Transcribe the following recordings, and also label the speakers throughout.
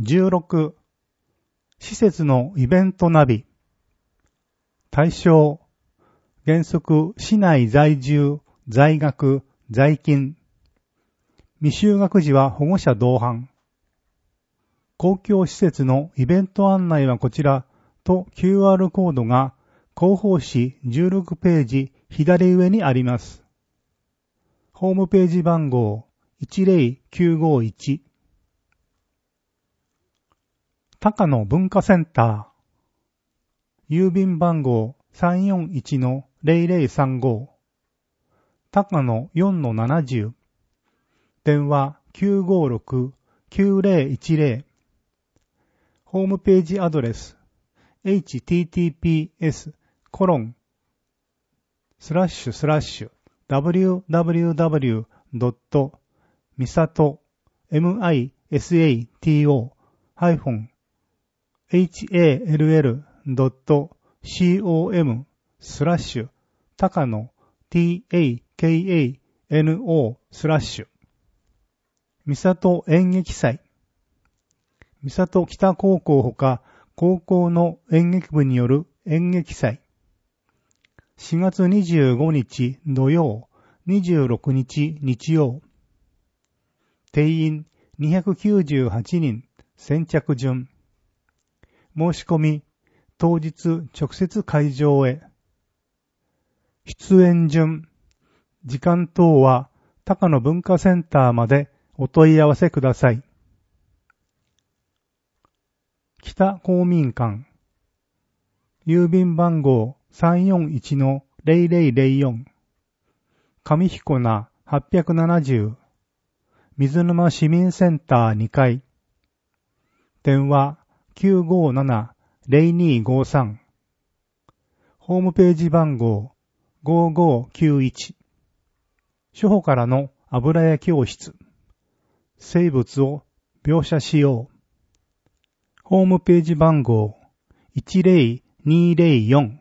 Speaker 1: 16施設のイベントナビ対象原則市内在住、在学、在勤未就学時は保護者同伴公共施設のイベント案内はこちらと QR コードが広報誌16ページ左上にあります。ホームページ番号10951高野文化センター郵便番号341-0035高野 4-70電話956-9010ホームページアドレスhttps://www.misato.hall.com/高野 takano/ 三郷演劇祭三郷北高校ほか高校の演劇部による演劇祭4月25日土曜26日日曜定員298人先着順申し込み当日直接会場へ出演順時間等は高野文化センターまでお問い合わせください。北公民館郵便番号341-0004上彦名870水沼市民センター2階電話957-0253ホームページ番号5591初歩からの油絵教室生物を描写しようホームページ番号10204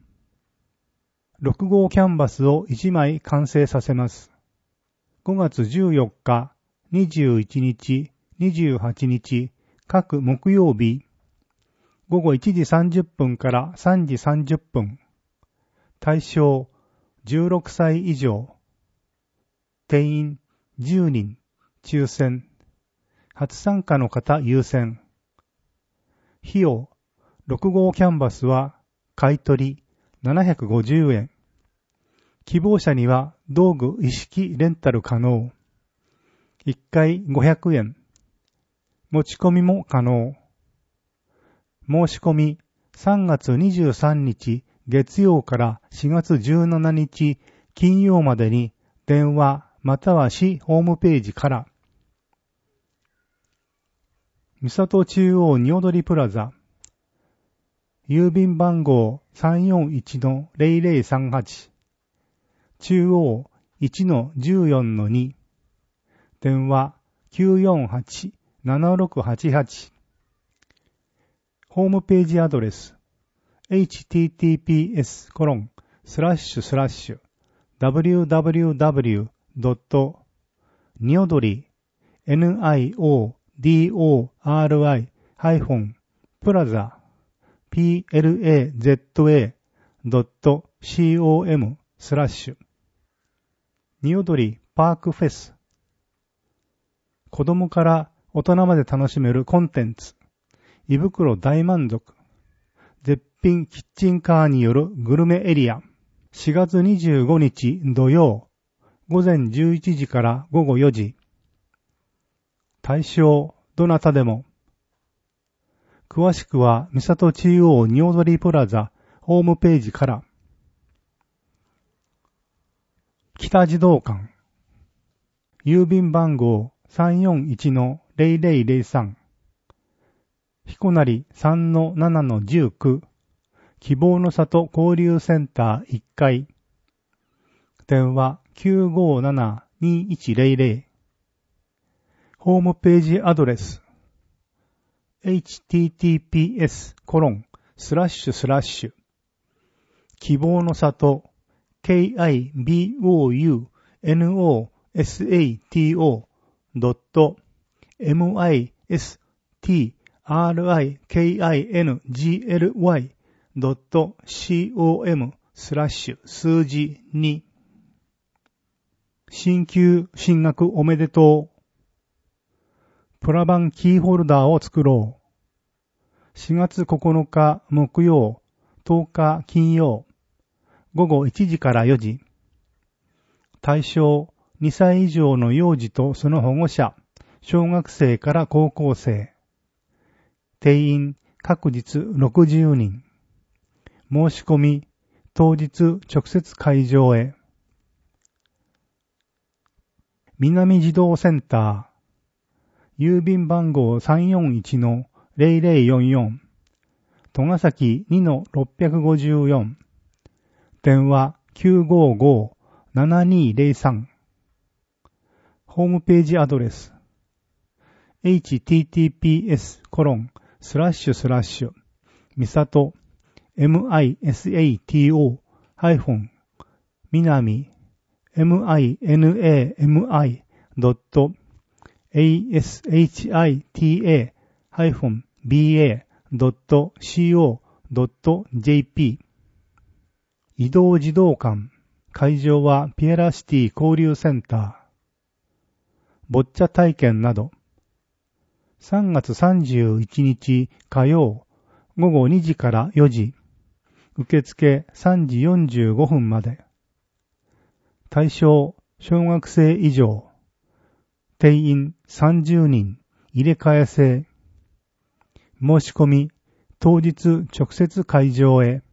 Speaker 1: 6号キャンバスを1枚完成させます。5月14日、21日、28日、各木曜日、午後1時30分から3時30分。対象16歳以上。定員10人。抽選。初参加の方優先。費用。6号キャンバスは買取750円。希望者には道具一式レンタル可能。1回500円。持ち込みも可能。申し込み3月23日月曜から4月17日金曜までに電話または市ホームページから。三郷中央におどりプラザ郵便番号 341-0038 中央 1-14-2 電話 948-7688 ホームページアドレス https://www.niodori.plaza.com/ におどりパークフェス子供から大人まで楽しめるコンテンツ胃袋大満足絶品キッチンカーによるグルメエリア4月25日土曜午前11時から午後4時対象どなたでも詳しくは三郷中央におどりプラザホームページから北児童館郵便番号 341-0003 彦成 3-7-19 希望の里交流センター1階電話 957-2100 ホームページアドレス https:// 希望の里KIBOUNOSATO.MISTOCHIRO trikingly.com/数字2。新旧進学おめでとう。プラバンキーホルダーを作ろう。4月9日木曜、10日金曜、午後1時から4時。対象2歳以上の幼児とその保護者、小学生から高校生。定員各日60人。申し込み当日直接会場へ。南児童センター、郵便番号 341-0044、戸ヶ崎 2-654、電話 955-7203、ホームページアドレス、https:// みさと misato-minami minami.ashita-ba.co.jp 移動児童館会場はピエラシティ交流センターボッチャ体験など3月31日火曜午後2時から4時受付3時45分まで対象小学生以上定員30人入れ替え制申し込み当日直接会場へ